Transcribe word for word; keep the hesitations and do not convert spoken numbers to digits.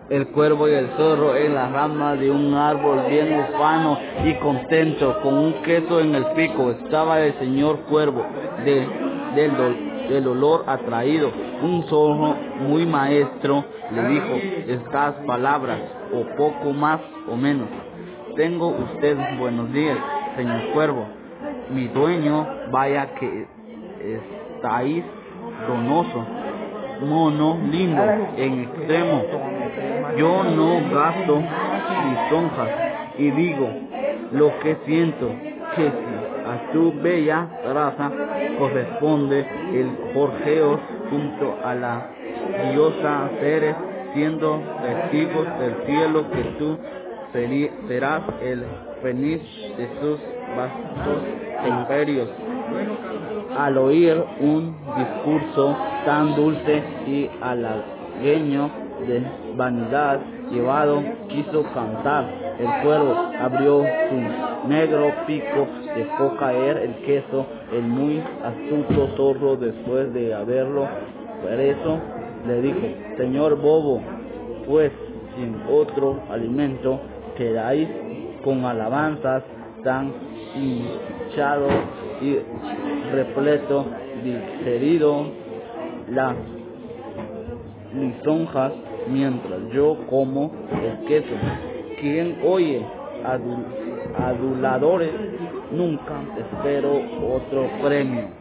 el cuervo y el zorro en las ramas de un árbol, bien ufano y contento, con un queso en el pico. Estaba el señor cuervo de, del, do, del olor atraído. Un zorro muy maestro le dijo estas palabras, o poco más o menos. Tengo usted buenos días, señor cuervo. Mi dueño, vaya que estáis donoso, mono, lindo, en extremo. Yo no gasto lisonjas y digo lo que siento, que si a tu bella raza corresponde el jorgeo junto a la diosa seres, siendo testigos del cielo que tú serás el feliz de sus vastos imperios. Al oír un discurso tan dulce y halagüeño de vanidad llevado, quiso cantar. El cuervo abrió su negro pico, dejó caer el queso. El muy astuto zorro, después de haberlo preso, le dijo: señor bobo, pues sin otro alimento quedáis con alabanzas tan hinchado y repleto, digerido las lisonjas mientras yo como el queso. Quien oye adul aduladores, nunca espero otro premio.